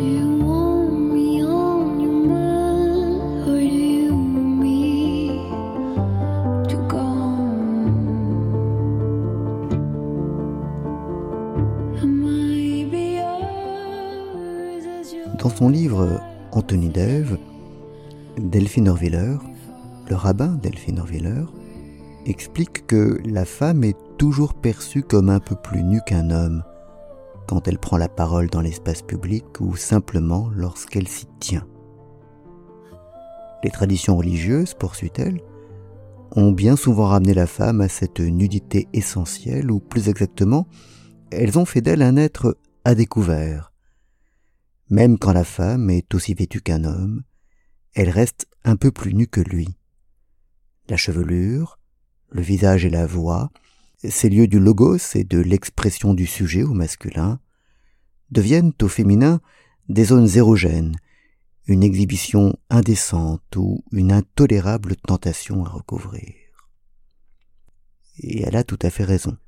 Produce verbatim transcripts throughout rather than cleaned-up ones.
Dans son livre Anthony d'Ève, Delphine Orwiller, le rabbin Delphine Orwiller, explique que la femme est toujours perçue comme un peu plus nue qu'un homme quand elle prend la parole dans l'espace public ou simplement lorsqu'elle s'y tient. Les traditions religieuses, poursuit-elle, ont bien souvent ramené la femme à cette nudité essentielle, ou plus exactement, elles ont fait d'elle un être à découvert. Même quand la femme est aussi vêtue qu'un homme, elle reste un peu plus nue que lui. La chevelure, le visage et la voix, ces lieux du logos et de l'expression du sujet au masculin, deviennent au féminin des zones érogènes, une exhibition indécente ou une intolérable tentation à recouvrir. Et elle a tout à fait raison.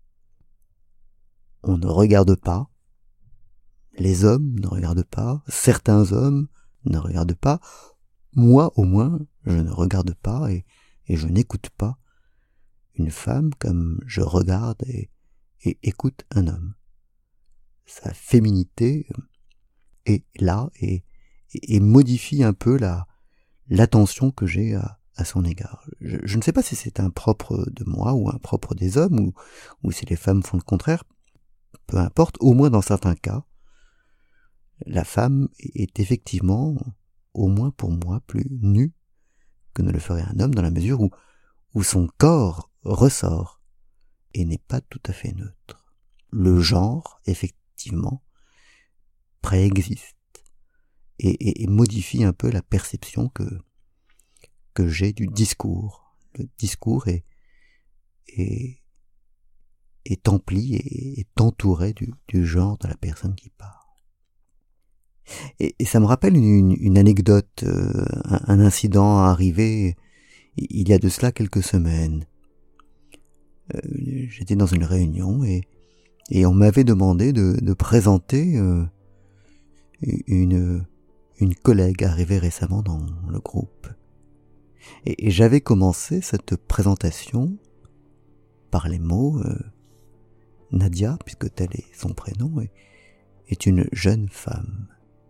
On ne regarde pas, les hommes ne regardent pas, certains hommes ne regardent pas, moi au moins je ne regarde pas et, et je n'écoute pas une femme comme je regarde et, et écoute un homme. Sa féminité est là et, et, et modifie un peu la, l'attention que j'ai à, à son égard. Je, je ne sais pas si c'est un propre de moi ou un propre des hommes ou, ou si les femmes font le contraire, peu importe, au moins dans certains cas, la femme est effectivement, au moins pour moi, plus nue que ne le ferait un homme dans la mesure où, où son corps ressort et n'est pas tout à fait neutre. Le genre, effectivement, préexiste et, et, et modifie un peu la perception que, que j'ai du discours. Le discours est, est, est empli et est entouré du, du genre de la personne qui parle. Et, et ça me rappelle une, une anecdote, euh, un, un incident arrivé il y a de cela quelques semaines. Euh, j'étais dans une réunion et, et on m'avait demandé de, de présenter euh, une, une collègue arrivée récemment dans le groupe. Et, et j'avais commencé cette présentation par les mots euh, Nadia, puisque tel est son prénom, est, est une jeune femme.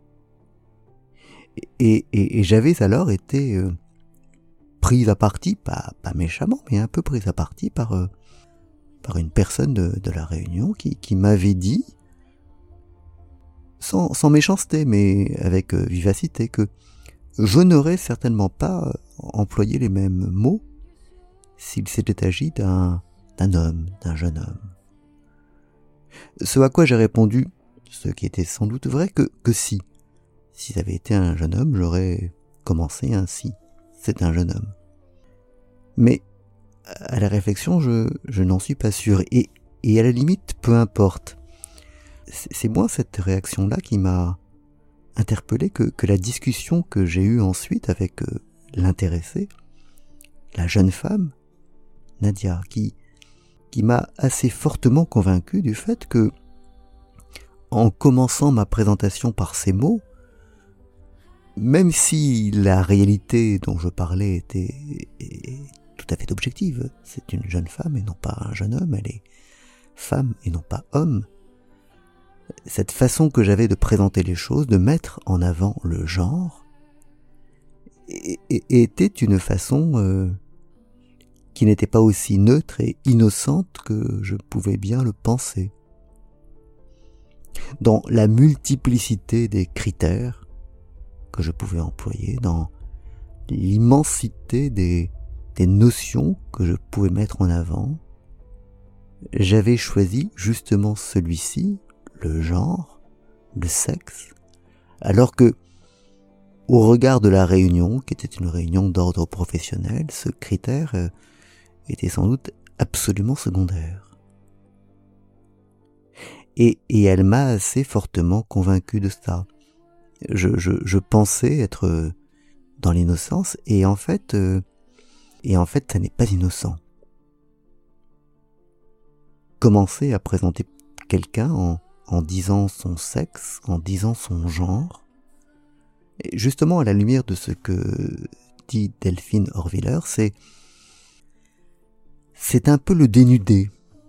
Et, et, et j'avais alors été euh, prise à partie, pas, pas méchamment, mais un peu prise à partie par, euh, par une personne de, de la réunion qui, qui m'avait dit, sans, sans méchanceté, mais avec euh, vivacité, que je n'aurais certainement pas euh, employé les mêmes mots s'il s'était agi d'un, d'un homme, d'un jeune homme. Ce à quoi j'ai répondu, ce qui était sans doute vrai, que, que si. Si ça avait été un jeune homme, j'aurais commencé ainsi. C'est un jeune homme. Mais à la réflexion, je, je n'en suis pas sûr. Et, et à la limite, peu importe. C'est, c'est moins cette réaction-là qui m'a interpellé que, que la discussion que j'ai eue ensuite avec euh, l'intéressée, la jeune femme, Nadia, qui, qui m'a assez fortement convaincu du fait que, en commençant ma présentation par ces mots, même si la réalité dont je parlais était tout à fait objective, c'est une jeune femme et non pas un jeune homme, elle est femme et non pas homme, cette façon que j'avais de présenter les choses, de mettre en avant le genre, était une façon euh, qui n'était pas aussi neutre et innocente que je pouvais bien le penser. Dans la multiplicité des critères que je pouvais employer, dans l'immensité des, des notions que je pouvais mettre en avant, j'avais choisi justement celui-ci, le genre, le sexe, alors que, au regard de la réunion, qui était une réunion d'ordre professionnel, ce critère euh, était sans doute absolument secondaire. Et, et elle m'a assez fortement convaincu de ça. Je, je, je pensais être dans l'innocence et en fait, euh, et en fait, ça n'est pas innocent. Commencer à présenter quelqu'un en, en disant son sexe, en disant son genre, et justement à la lumière de ce que dit Delphine Horviller, c'est c'est un peu le dénuder.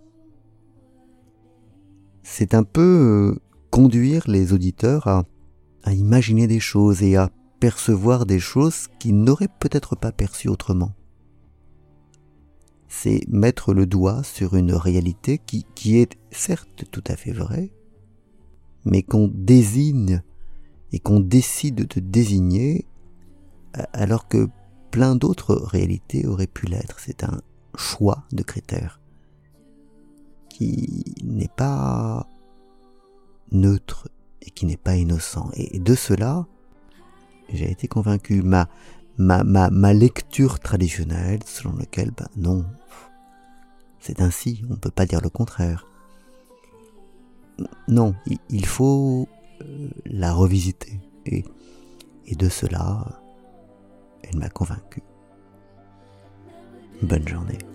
C'est un peu euh, conduire les auditeurs à, à imaginer des choses et à percevoir des choses qu'ils n'auraient peut-être pas perçues autrement. C'est mettre le doigt sur une réalité qui, qui est certes tout à fait vraie, mais qu'on désigne et qu'on décide de désigner alors que plein d'autres réalités auraient pu l'être. C'est un choix de critères qui n'est pas neutre et qui n'est pas innocent. Et de cela, j'ai été convaincu. Ma, ma, ma, ma lecture traditionnelle, selon laquelle, ben non, c'est ainsi, on ne peut pas dire le contraire. Non, il faut la revisiter. Et, et de cela, elle m'a convaincu. Bonne journée.